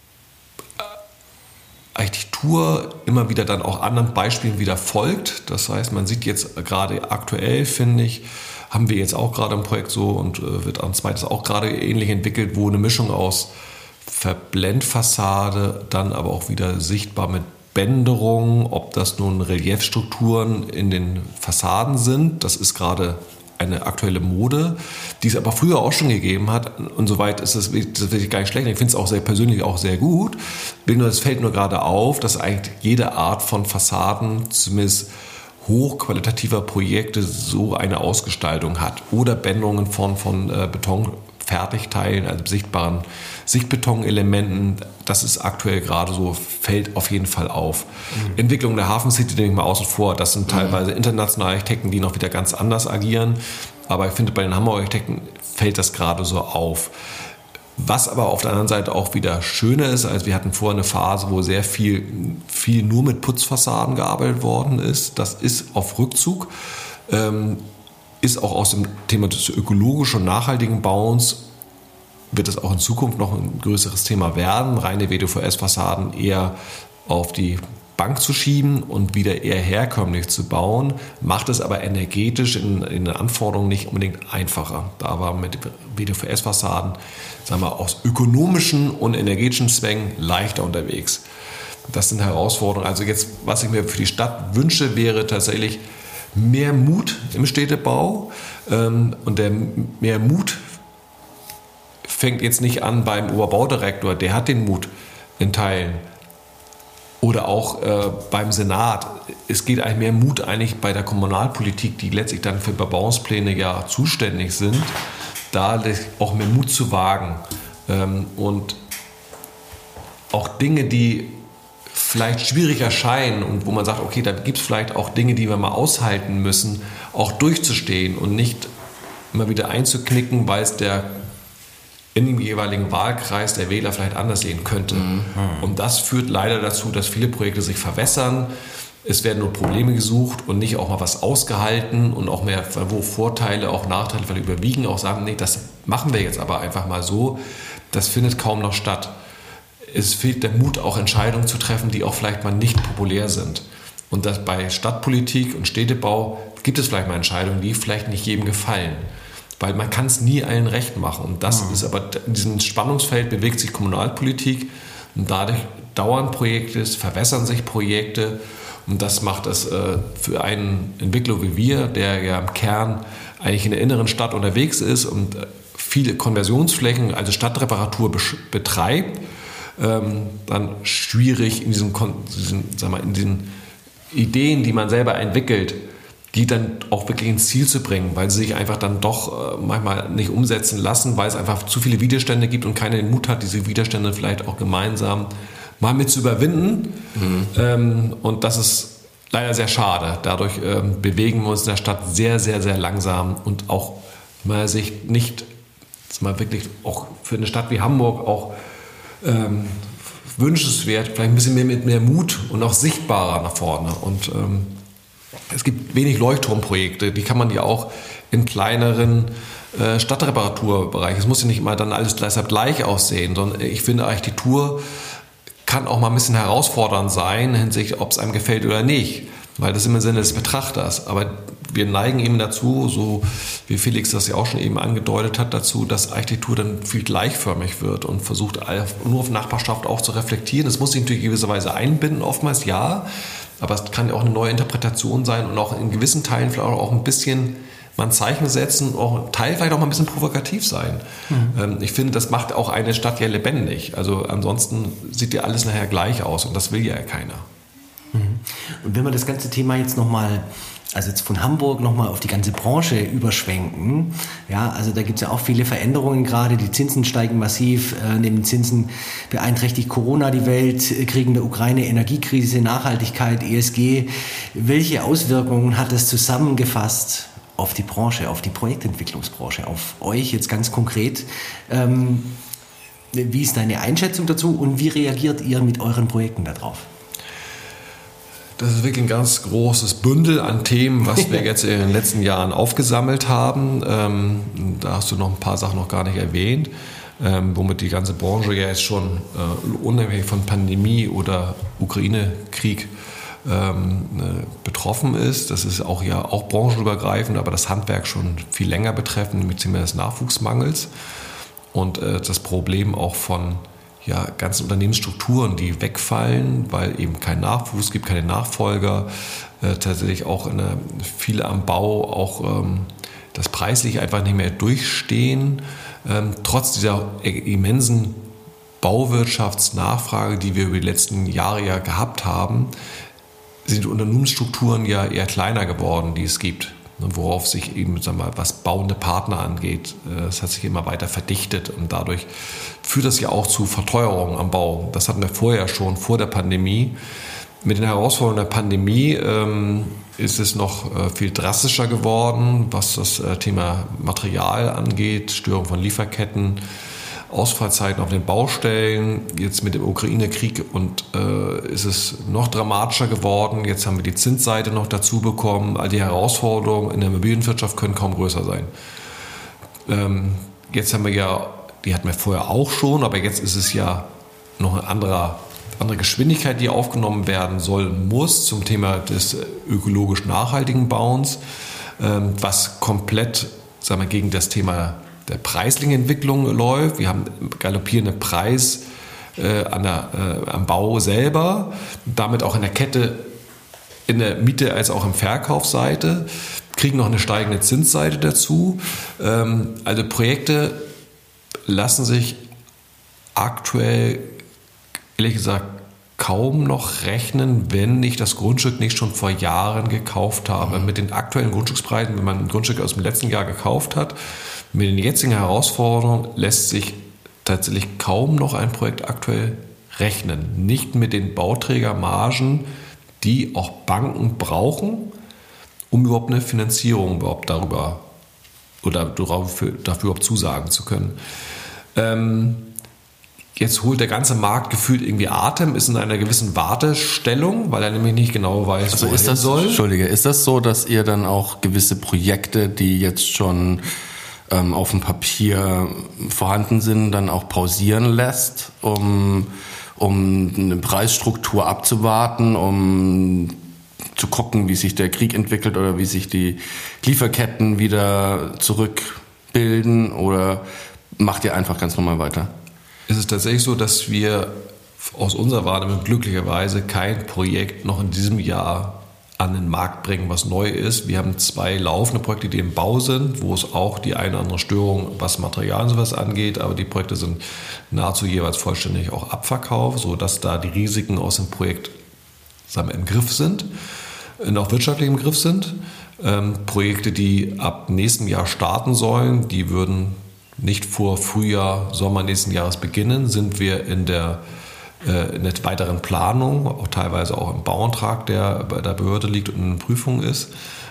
Speaker 1: Architektur immer wieder dann auch anderen Beispielen wieder folgt. Das heißt, man sieht jetzt gerade aktuell, finde ich, haben wir jetzt auch gerade ein Projekt so und wird am zweites auch gerade ähnlich entwickelt, wo eine Mischung aus Verblendfassade, dann aber auch wieder sichtbar mit Bänderung, ob das nun Reliefstrukturen in den Fassaden sind, das ist gerade eine aktuelle Mode, die es aber früher auch schon gegeben hat und soweit ist das wirklich gar nicht schlecht. Ich finde es auch sehr persönlich auch sehr gut. Es fällt nur gerade auf, dass eigentlich jede Art von Fassaden, zumindest hochqualitativer Projekte, so eine Ausgestaltung hat oder Bänderungen von Betonfertigteilen, also sichtbaren Sichtbetonelementen. Das ist aktuell gerade so, fällt auf jeden Fall auf. Entwicklung der Hafen City nehme ich mal außen vor. Das sind teilweise internationale Architekten, die noch wieder ganz anders agieren. Aber ich finde, bei den Hamburger Architekten fällt das gerade so auf. Was aber auf der anderen Seite auch wieder schöner ist, als wir hatten vorher eine Phase, wo sehr viel nur mit Putzfassaden gearbeitet worden ist. Das ist auf Rückzug. Ist auch aus dem Thema des ökologischen und nachhaltigen Bauens, wird es auch in Zukunft noch ein größeres Thema werden. Reine WDVS-Fassaden eher auf die Bank zu schieben und wieder eher herkömmlich zu bauen, macht es aber energetisch in den Anforderungen nicht unbedingt einfacher. Da war mit WDVS-Fassaden, sagen wir, aus ökonomischen und energetischen Zwängen leichter unterwegs. Das sind Herausforderungen. Also jetzt, was ich mir für die Stadt wünsche, wäre tatsächlich mehr Mut im Städtebau. Und der mehr Mut fängt jetzt nicht an beim Oberbaudirektor, der hat den Mut in Teilen. Oder auch beim Senat. Es geht eigentlich mehr Mut eigentlich bei der Kommunalpolitik, die letztlich dann für Bebauungspläne ja zuständig sind, da auch mehr Mut zu wagen. Und auch Dinge, die vielleicht schwierig erscheinen und wo man sagt, okay, da gibt es vielleicht auch Dinge, die wir mal aushalten müssen, auch durchzustehen und nicht immer wieder einzuknicken, weil es in dem jeweiligen Wahlkreis der Wähler vielleicht anders sehen könnte. Und das führt leider dazu, dass viele Projekte sich verwässern. Es werden nur Probleme gesucht und nicht auch mal was ausgehalten und auch mehr, wo Vorteile, auch Nachteile vielleicht überwiegen, auch sagen, nee, das machen wir jetzt aber einfach mal so. Das findet kaum noch statt. Es fehlt der Mut, auch Entscheidungen zu treffen, die auch vielleicht mal nicht populär sind. Und das bei Stadtpolitik und Städtebau gibt es vielleicht mal Entscheidungen, die vielleicht nicht jedem gefallen. Weil man kann es nie allen recht machen. Und das ist aber, in diesem Spannungsfeld bewegt sich Kommunalpolitik und dadurch dauern Projekte, es verwässern sich Projekte und das macht es für einen Entwickler wie wir, der ja im Kern eigentlich in der inneren Stadt unterwegs ist und viele Konversionsflächen, also Stadtreparatur betreibt, dann schwierig in diesen Ideen, die man selber entwickelt, die dann auch wirklich ins Ziel zu bringen, weil sie sich einfach dann doch manchmal nicht umsetzen lassen, weil es einfach zu viele Widerstände gibt und keiner den Mut hat, diese Widerstände vielleicht auch gemeinsam mal mit zu überwinden. Und das ist leider sehr schade. Dadurch bewegen wir uns in der Stadt sehr, sehr, sehr langsam und auch meiner Sicht nicht, mal wirklich auch für eine Stadt wie Hamburg auch wünschenswert, vielleicht ein bisschen mehr mit mehr Mut und auch sichtbarer nach vorne. Und es gibt wenig Leuchtturmprojekte, die kann man ja auch in kleineren Stadtreparaturbereichen. Es muss ja nicht immer dann alles deshalb gleich aussehen, sondern ich finde, Architektur kann auch mal ein bisschen herausfordernd sein, hinsichtlich, ob es einem gefällt oder nicht, weil das im Sinne des Betrachters. Aber wir neigen eben dazu, so wie Felix das ja auch schon eben angedeutet hat, dazu, dass Architektur dann viel gleichförmig wird und versucht, nur auf Nachbarschaft auch zu reflektieren. Das muss sich natürlich in gewisser Weise einbinden, oftmals ja, aber es kann ja auch eine neue Interpretation sein und auch in gewissen Teilen vielleicht auch ein bisschen mal ein Zeichen setzen, auch ein Teil vielleicht auch mal ein bisschen provokativ sein. Ich finde, das macht auch eine Stadt ja lebendig. Also ansonsten sieht ja alles nachher gleich aus und das will ja keiner.
Speaker 4: Und wenn wir das ganze Thema jetzt nochmal, also jetzt von Hamburg nochmal auf die ganze Branche überschwenken, ja, also da gibt es ja auch viele Veränderungen gerade, die Zinsen steigen massiv, neben den Zinsen beeinträchtigt Corona die Welt, Krieg in der Ukraine, Energiekrise, Nachhaltigkeit, ESG. Welche Auswirkungen hat das zusammengefasst auf die Branche, auf die Projektentwicklungsbranche, auf euch jetzt ganz konkret? Wie ist deine Einschätzung dazu und wie reagiert ihr mit euren Projekten darauf?
Speaker 1: Das ist wirklich ein ganz großes Bündel an Themen, was wir jetzt in den letzten Jahren aufgesammelt haben. Da hast du noch ein paar Sachen noch gar nicht erwähnt, womit die ganze Branche ja jetzt schon unabhängig von Pandemie oder Ukraine-Krieg betroffen ist. Das ist auch ja auch branchenübergreifend, aber das Handwerk schon viel länger betreffend, nämlich des Nachwuchsmangels und das Problem auch von ganzen Unternehmensstrukturen, die wegfallen, weil eben kein Nachwuchs gibt, keine Nachfolger. Tatsächlich auch viele am Bau auch das preislich einfach nicht mehr durchstehen. Trotz dieser immensen Bauwirtschaftsnachfrage, die wir über die letzten Jahre ja gehabt haben, sind die Unternehmensstrukturen ja eher kleiner geworden, die es gibt. Worauf sich eben, sagen wir mal, was bauende Partner angeht, es hat sich immer weiter verdichtet und dadurch führt das ja auch zu Verteuerungen am Bau. Das hatten wir vorher schon, vor der Pandemie. Mit den Herausforderungen der Pandemie ist es noch viel drastischer geworden, was das Thema Material angeht, Störung von Lieferketten, Ausfallzeiten auf den Baustellen, jetzt mit dem Ukraine-Krieg und ist es noch dramatischer geworden. Jetzt haben wir die Zinsseite noch dazu bekommen. All die Herausforderungen in der Immobilienwirtschaft können kaum größer sein. Jetzt haben wir die hatten wir vorher auch schon, aber jetzt ist es ja noch ein anderer andere Geschwindigkeit, die aufgenommen werden soll, muss zum Thema des ökologisch nachhaltigen Bauens, was komplett, sagen wir, gegen das Thema der preislichen Entwicklung läuft. Wir haben galoppierende Preis am Bau selber, damit auch in der Kette, in der Miete als auch im Verkaufsseite, kriegen noch eine steigende Zinsseite dazu. Also Projekte lassen sich aktuell, ehrlich gesagt, kaum noch rechnen, wenn ich das Grundstück nicht schon vor Jahren gekauft habe. Mit den aktuellen Grundstückspreisen, wenn man ein Grundstück aus dem letzten Jahr gekauft hat, mit den jetzigen Herausforderungen lässt sich tatsächlich kaum noch ein Projekt aktuell rechnen. Nicht mit den Bauträgermargen, die auch Banken brauchen, um überhaupt eine Finanzierung dafür überhaupt zusagen zu können. Jetzt holt der ganze Markt gefühlt irgendwie Atem, ist in einer gewissen Wartestellung, weil er nämlich nicht genau weiß,
Speaker 3: also ist das soll. Entschuldige, ist das so, dass ihr dann auch gewisse Projekte, die jetzt schon auf dem Papier vorhanden sind, dann auch pausieren lässt, um eine Preisstruktur abzuwarten, um zu gucken, wie sich der Krieg entwickelt oder wie sich die Lieferketten wieder zurückbilden, oder macht ihr einfach ganz normal weiter?
Speaker 1: Es ist tatsächlich so, dass wir aus unserer Wahrnehmung glücklicherweise kein Projekt noch in diesem Jahr an den Markt bringen, was neu ist. Wir haben 2 laufende Projekte, die im Bau sind, wo es auch die eine oder andere Störung, was Material und sowas angeht, aber die Projekte sind nahezu jeweils vollständig auch abverkauft, sodass da die Risiken aus dem Projekt, sagen wir, im Griff sind, auch wirtschaftlich im Griff sind. Projekte, die ab nächstem Jahr starten sollen, die würden nicht vor Frühjahr, Sommer nächsten Jahres beginnen, sind wir in der weiteren Planung, auch teilweise auch im Bauantrag, der bei der Behörde liegt und in Prüfung ist.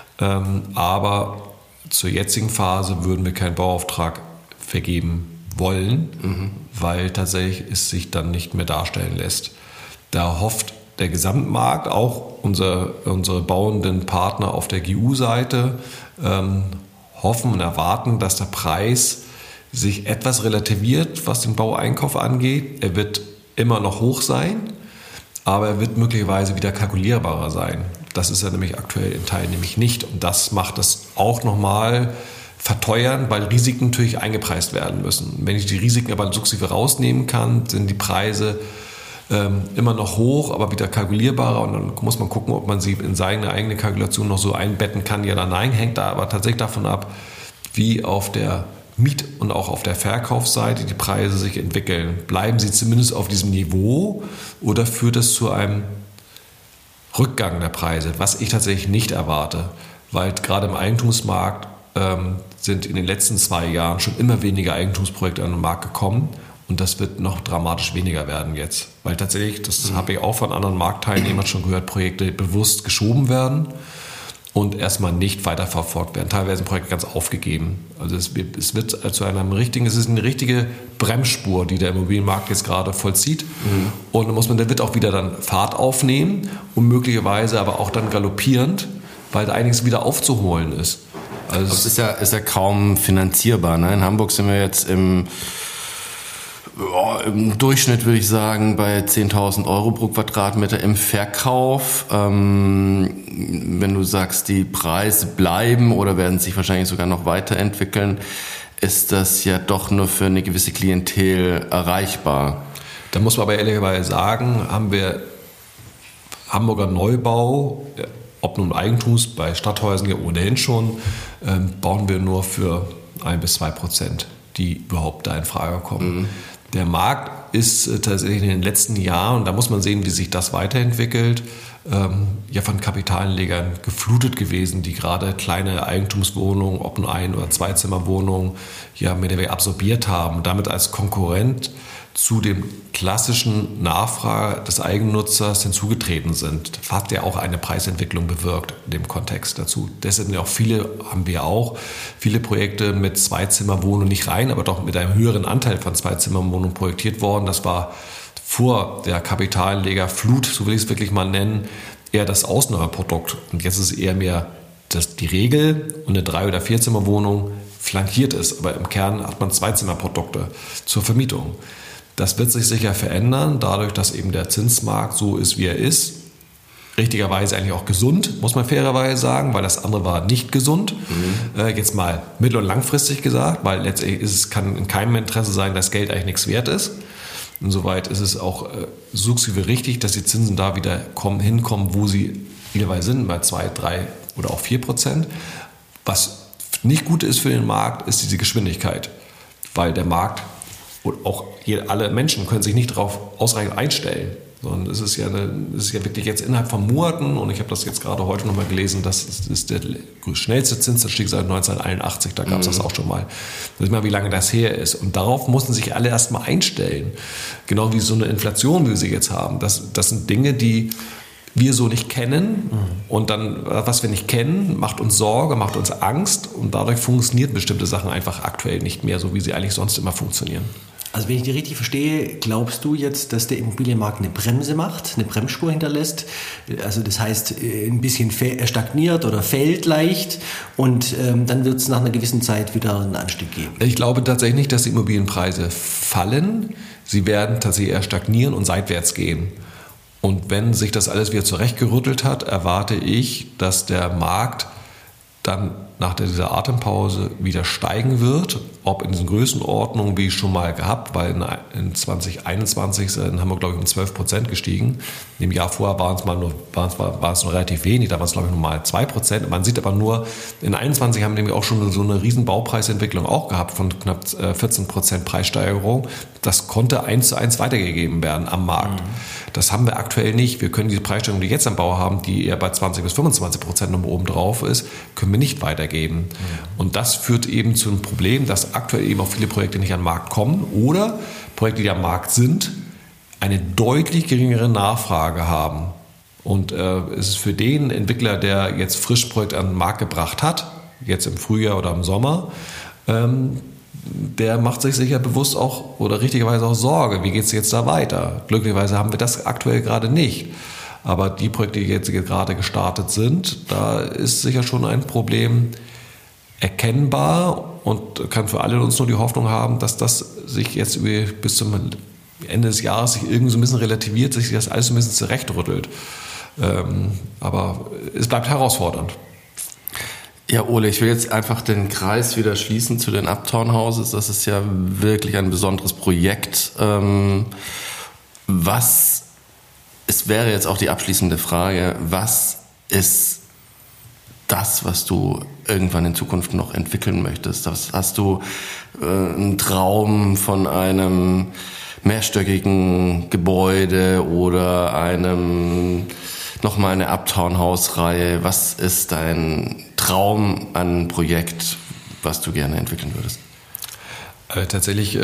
Speaker 1: Aber zur jetzigen Phase würden wir keinen Bauauftrag vergeben wollen, weil tatsächlich es sich dann nicht mehr darstellen lässt. Da hofft der Gesamtmarkt, auch unsere bauenden Partner auf der GU-Seite, hoffen und erwarten, dass der Preis sich etwas relativiert, was den Baueinkauf angeht. Er wird immer noch hoch sein, aber er wird möglicherweise wieder kalkulierbarer sein. Das ist er nämlich aktuell in Teilen nämlich nicht. Und das macht es auch nochmal verteuern, weil Risiken natürlich eingepreist werden müssen. Wenn ich die Risiken aber sukzessive rausnehmen kann, sind die Preise immer noch hoch, aber wieder kalkulierbarer. Und dann muss man gucken, ob man sie in seine eigene Kalkulation noch so einbetten kann, ja oder nein. Hängt da aber tatsächlich davon ab, wie auf der Miet- und auch auf der Verkaufsseite die Preise sich entwickeln. Bleiben sie zumindest auf diesem Niveau oder führt es zu einem Rückgang der Preise, was ich tatsächlich nicht erwarte, weil gerade im Eigentumsmarkt sind in den letzten 2 Jahren schon immer weniger Eigentumsprojekte an den Markt gekommen und das wird noch dramatisch weniger werden jetzt, weil tatsächlich, das habe ich auch von anderen Marktteilnehmern schon gehört, Projekte bewusst geschoben werden und erstmal nicht weiterverfolgt werden. Teilweise sind Projekte ganz aufgegeben. Also es ist eine richtige Bremsspur, die der Immobilienmarkt jetzt gerade vollzieht. Und da wird auch wieder dann Fahrt aufnehmen und möglicherweise aber auch dann galoppierend, weil da einiges wieder aufzuholen ist. Also
Speaker 3: das ist ja kaum finanzierbar. Ne? In Hamburg sind wir jetzt im Durchschnitt, würde ich sagen, bei 10.000 Euro pro Quadratmeter im Verkauf. Wenn du sagst, die Preise bleiben oder werden sich wahrscheinlich sogar noch weiterentwickeln, ist das ja doch nur für eine gewisse Klientel erreichbar.
Speaker 1: Da muss man aber ehrlicherweise sagen, haben wir Hamburger Neubau, ob nun Eigentums, bei Stadthäusern ja ohnehin schon, bauen wir nur für 1-2%, die überhaupt da in Frage kommen. Der Markt ist tatsächlich in den letzten Jahren, und da muss man sehen, wie sich das weiterentwickelt, ja von Kapitalanlegern geflutet gewesen, die gerade kleine Eigentumswohnungen, ob nur Ein- oder Zweizimmerwohnungen, ja mehr oder weniger absorbiert haben und damit als Konkurrent zu dem klassischen Nachfrage des Eigennutzers hinzugetreten sind. Das hat ja auch eine Preisentwicklung bewirkt in dem Kontext dazu. Deshalb sind ja auch viele Projekte mit Zweizimmerwohnungen nicht rein, aber doch mit einem höheren Anteil von Zweizimmerwohnungen projektiert worden. Das war vor der Kapitalanlegerflut, so will ich es wirklich mal nennen, eher das Ausnahmeprodukt. Und jetzt ist es eher mehr die Regel und eine 3- oder 4-Zimmerwohnung flankiert ist. Aber im Kern hat man Zweizimmerprodukte zur Vermietung. Das wird sich sicher verändern, dadurch, dass eben der Zinsmarkt so ist, wie er ist. Richtigerweise eigentlich auch gesund, muss man fairerweise sagen, weil das andere war nicht gesund. Jetzt mal mittel- und langfristig gesagt, weil letztendlich kann in keinem Interesse sein, dass Geld eigentlich nichts wert ist. Insoweit ist es auch sukzessive richtig, dass die Zinsen da wieder hinkommen, wo sie idealerweise sind, bei 2, 3 oder auch 4%. Was nicht gut ist für den Markt, ist diese Geschwindigkeit, weil der Markt und auch alle Menschen können sich nicht darauf ausreichend einstellen. Sondern es ist ja wirklich jetzt innerhalb von Monaten, und ich habe das jetzt gerade heute nochmal gelesen, das ist der schnellste Zinsanstieg seit 1981, da gab es das auch schon mal. Das ist mal, wie lange das her ist. Und darauf mussten sich alle erstmal einstellen. Genau wie so eine Inflation, wie wir sie jetzt haben. Das sind Dinge, die wir so nicht kennen. Und dann, was wir nicht kennen, macht uns Sorge, macht uns Angst. Und dadurch funktionieren bestimmte Sachen einfach aktuell nicht mehr, so wie sie eigentlich sonst immer funktionieren.
Speaker 4: Also wenn ich dich richtig verstehe, glaubst du jetzt, dass der Immobilienmarkt eine Bremse macht, eine Bremsspur hinterlässt? Also das heißt, ein bisschen stagniert oder fällt leicht und dann wird es nach einer gewissen Zeit wieder einen Anstieg geben?
Speaker 1: Ich glaube tatsächlich nicht, dass die Immobilienpreise fallen. Sie werden tatsächlich eher stagnieren und seitwärts gehen. Und wenn sich das alles wieder zurechtgerüttelt hat, erwarte ich, dass der Markt dann nach dieser Atempause wieder steigen wird, ob in diesen Größenordnungen wie schon mal gehabt, weil in 2021 haben wir, glaube ich, um 12% gestiegen. Im Jahr vorher waren es nur relativ wenig, da waren es, glaube ich, nur mal 2%. Man sieht aber nur, in 2021 haben wir nämlich auch schon so eine riesen Baupreisentwicklung auch gehabt von knapp 14% Preissteigerung. Das konnte 1:1 weitergegeben werden am Markt. Das haben wir aktuell nicht. Wir können diese Preissteigerung, die jetzt am Bau haben, die eher bei 20-25% noch oben drauf ist, können wir nicht weitergeben. Und das führt eben zu einem Problem, dass aktuell eben auch viele Projekte nicht an den Markt kommen oder Projekte, die am Markt sind, eine deutlich geringere Nachfrage haben. Und es ist für den Entwickler, der jetzt frisch ein Projekt an den Markt gebracht hat, jetzt im Frühjahr oder im Sommer, der macht sich sicher bewusst auch oder richtigerweise auch Sorge, wie geht es jetzt da weiter? Glücklicherweise haben wir das aktuell gerade nicht. Aber die Projekte, die jetzt gerade gestartet sind, da ist sicher schon ein Problem erkennbar und kann für alle uns nur die Hoffnung haben, dass das sich jetzt bis zum Ende des Jahres sich irgendwie so ein bisschen relativiert, sich das alles ein bisschen zurechtrüttelt. Aber es bleibt herausfordernd.
Speaker 3: Ja, Ole, ich will jetzt einfach den Kreis wieder schließen zu den Uptown Houses. Das ist ja wirklich ein besonderes Projekt. Es wäre jetzt auch die abschließende Frage, was ist das, was du irgendwann in Zukunft noch entwickeln möchtest? Hast du einen Traum von einem mehrstöckigen Gebäude oder nochmal eine Uptown-Haus-Reihe? Was ist dein Traum an Projekt, was du gerne entwickeln würdest?
Speaker 1: Tatsächlich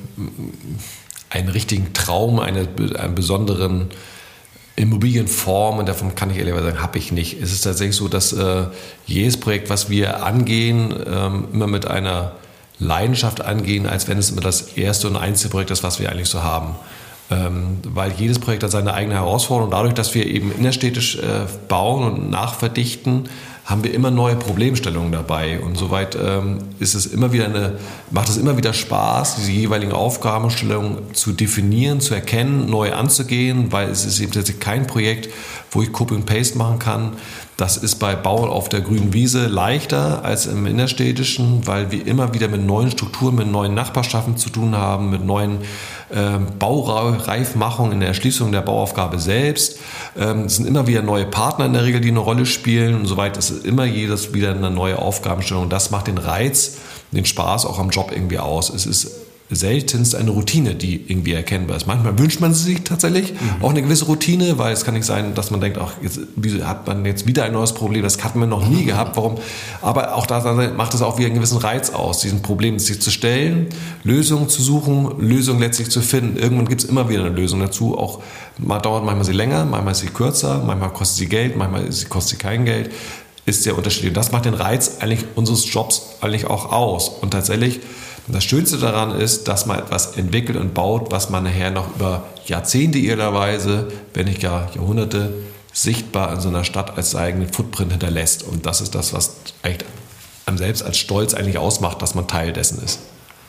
Speaker 1: einen richtigen Traum, einen besonderen Immobilienform, und davon kann ich ehrlich sagen, habe ich nicht. Es ist tatsächlich so, dass jedes Projekt, was wir angehen, immer mit einer Leidenschaft angehen, als wenn es immer das erste und einzige Projekt ist, was wir eigentlich so haben. Weil jedes Projekt hat seine eigene Herausforderung. Dadurch, dass wir eben innerstädtisch bauen und nachverdichten, haben wir immer neue Problemstellungen dabei. Und soweit ist es macht es immer wieder Spaß, diese jeweiligen Aufgabenstellungen zu definieren, zu erkennen, neu anzugehen, weil es ist eben tatsächlich kein Projekt, wo ich Copy and Paste machen kann. Das ist bei Bauen auf der grünen Wiese leichter als im innerstädtischen, weil wir immer wieder mit neuen Strukturen, mit neuen Nachbarschaften zu tun haben, mit neuen Baureifmachungen in der Erschließung der Bauaufgabe selbst. Es sind immer wieder neue Partner in der Regel, die eine Rolle spielen. Und soweit ist immer jedes wieder eine neue Aufgabenstellung. Das macht den Reiz, den Spaß auch am Job irgendwie aus. Es ist seltenst eine Routine, die irgendwie erkennbar ist. Manchmal wünscht man sich tatsächlich auch eine gewisse Routine, weil es kann nicht sein, dass man denkt, ach, jetzt hat man jetzt wieder ein neues Problem, das hatten wir noch nie gehabt, warum? Aber auch da macht es auch wieder einen gewissen Reiz aus, diesen Problemen sich zu stellen, Lösungen zu suchen, Lösungen letztlich zu finden. Irgendwann gibt es immer wieder eine Lösung dazu, auch dauert manchmal sie länger, manchmal ist sie kürzer, manchmal kostet sie Geld, manchmal kostet sie kein Geld, ist sehr unterschiedlich. Und das macht den Reiz eigentlich unseres Jobs eigentlich auch aus. Und tatsächlich, das Schönste daran ist, dass man etwas entwickelt und baut, was man nachher noch über Jahrzehnte idealerweise, wenn nicht gar Jahrhunderte, sichtbar in so einer Stadt als eigenen Footprint hinterlässt. Und das ist das, was eigentlich einem selbst als Stolz eigentlich ausmacht, dass man Teil dessen ist.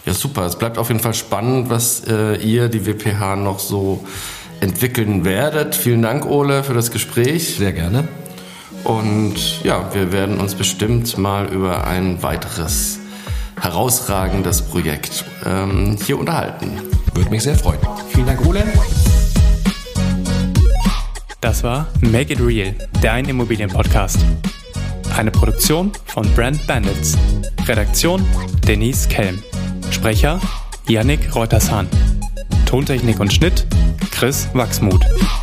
Speaker 3: Ja, super. Es bleibt auf jeden Fall spannend, was ihr, die WPH, noch so entwickeln werdet. Vielen Dank, Ole, für das Gespräch.
Speaker 1: Sehr gerne.
Speaker 3: Und ja, wir werden uns bestimmt mal über ein weiteres herausragendes Projekt hier unterhalten.
Speaker 1: Würde mich sehr freuen.
Speaker 4: Vielen Dank, Ole.
Speaker 2: Das war Make It Real, dein Immobilienpodcast. Eine Produktion von Brand Bandits. Redaktion Denise Kelm. Sprecher Yannick Reutershahn. Tontechnik und Schnitt Chris Wachsmuth.